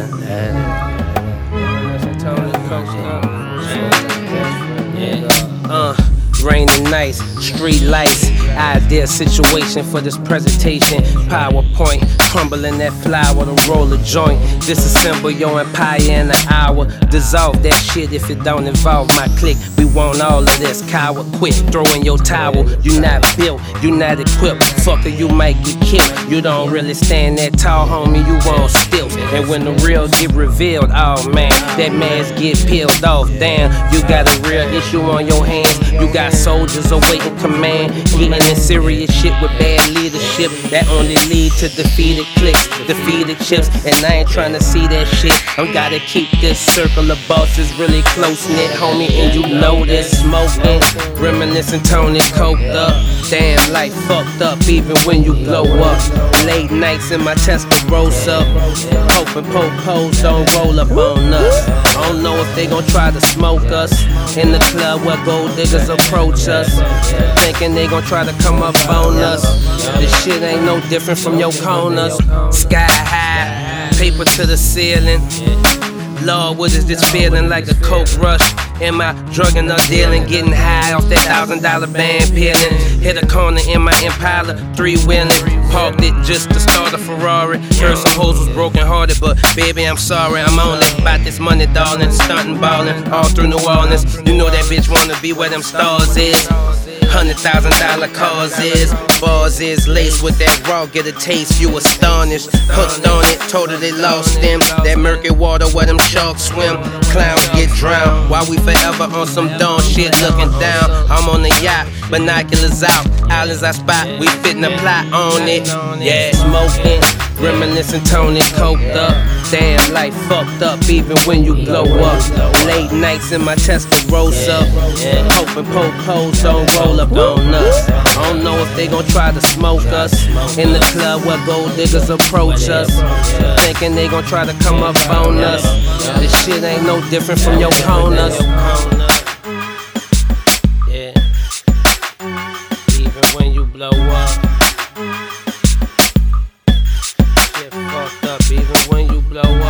Rainy nights, street lights, ideal situation for this presentation. PowerPoint, crumbling that flour to roll a joint. Disassemble your empire in an hour. Dissolve that shit if it don't involve my clique. We want all of this, coward, quit throwing your towel. You not built, you not equipped. Fucker, you might get killed. You don't really stand that tall, homie, you on stilts. And when the real get revealed, oh man, that mask get peeled off. Damn, you got a real issue on your hands. You got soldiers awaiting command, getting in serious shit with bad leadership that only lead to defeated clicks, defeated chips. And I ain't trying to see that shit. I gotta keep this circle of bosses really close knit, homie, and you know this. Smoking, reminiscing, Tony coked up. Damn, life fucked up even when you blow up. Late nights in my Testarossa, hoping po-pos don't roll up on us. I don't know if they gon' try to smoke us in the club where gold diggers approach us, thinking they gon' try to come up on us. This shit ain't no different from your corners. Sky high, paper to the ceiling. Lord, what is this feeling? Like a coke rush? Am I drugging or dealing? Getting high off that $1,000 band peeling. Hit a corner in my Impala, three-wheeling. Parked it just to start a Ferrari. Heard some hoes was broken hearted, but baby, I'm sorry. I'm only about this money, darling. Stuntin' ballin' all through New Orleans. You know that bitch wanna be where them stars is. $100,000 cars is. Bars is laced with that raw, get a taste, you astonished. Hooked on it, told her they lost them. That murky water where them sharks swim. Clowns get drowned while we forever on some dawn shit looking down. I'm on the yacht, binoculars out. Islands I spot, we fittin' a plot on it. Yeah, smoking, reminiscing, Tony coked up. Damn, life fucked up even when you blow up. Late nights in my Testarossa, hoping po-pos don't roll up on us. I don't know if they gon' try to smoke us in the club where gold diggers approach us, thinking they gon' try to come up on us. This shit ain't no different from your corners. Yeah, even when you blow up, shit fucked up even when you blow up.